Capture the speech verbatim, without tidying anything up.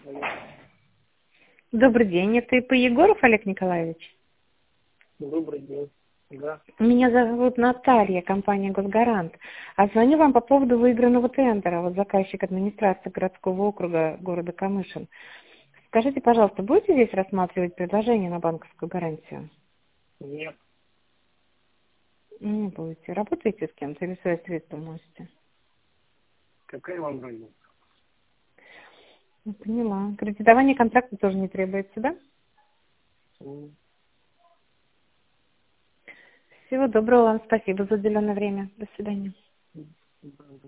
Добрый день, это ИП Егоров Олег Николаевич? Добрый день. Да. Меня зовут Наталья, компания «Госгарант». А звоню вам по поводу выигранного тендера. Вот заказчик администрации городского округа города Камышин. Скажите, пожалуйста, будете здесь рассматривать предложение на банковскую гарантию? Нет. Не будете. Работаете с кем-то или свои средства носите? Какая вам разница? Ну, поняла. Кредитование контракта тоже не требуется, да? М, Всего доброго вам. Спасибо за уделенное время. До свидания. м, да.